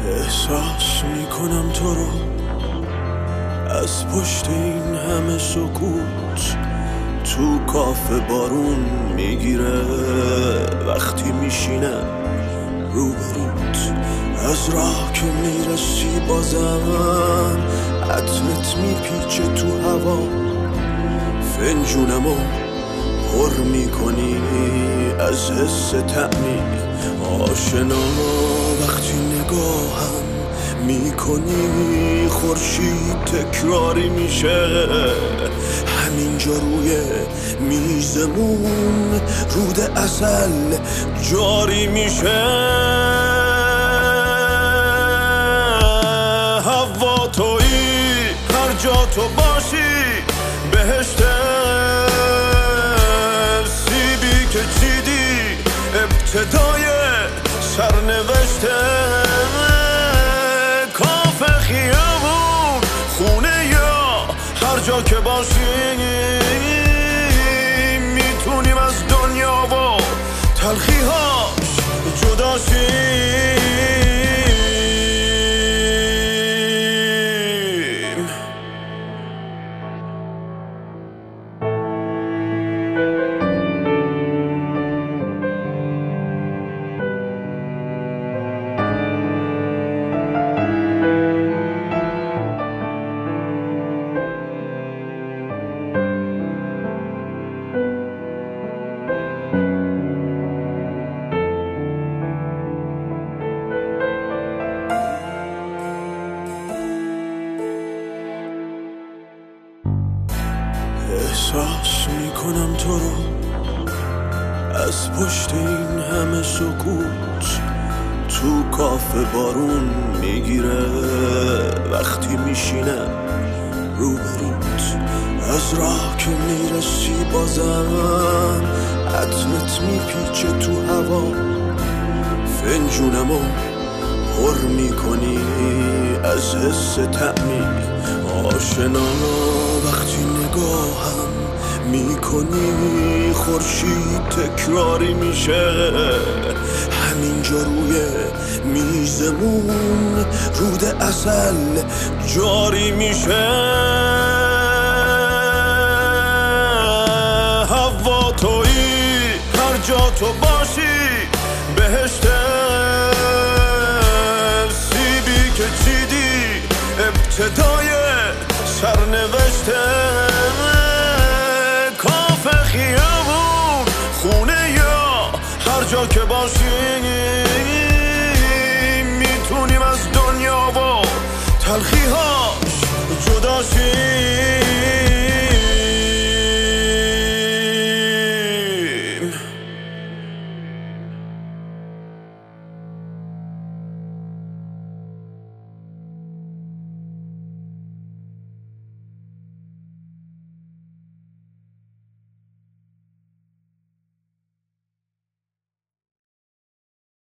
احساس میکنم تو رو از پشت این همه سکوت. تو کافه بارون میگیره وقتی میشینم روبروت. از راه که میرسی بازم عطرت میپیچه تو هوا. فنجونمو پر میکنی از حس طعمی آشنا. وقتی نگاهم میکنی خورشید تکراری میشه همینجا روی میزمون. رود عسل جاری میشه. هوا تویی هر جا تو باشی بهشت. سیبی که چیدی ابتدای سرنوشته. کافه خیابون خونه یا هر جا که باشی میتونیم از دنیا و تلخی‌هاش جدا شیم. احساس میکنم تو رو از پشت این همه سکوت. تو کافه بارون میگیره وقتی میشینم روبروت. از راه که میرسی بازم عطرت میپیچه تو هوا. فنجونمو پر میکنی از حس طعمی آشنا. وقتی نگاهم میکنی خورشید تکراری میشه همینجا روی میزمون. رود عسل جاری میشه. هوا تویی هر جا تو باشی بهشت. سیبی که چیدی ابتدای سرنوشته. کافه خیابون خونه یا هر جا که باشی میتونیم از دنیا و تلخی‌هاش جدا شیم.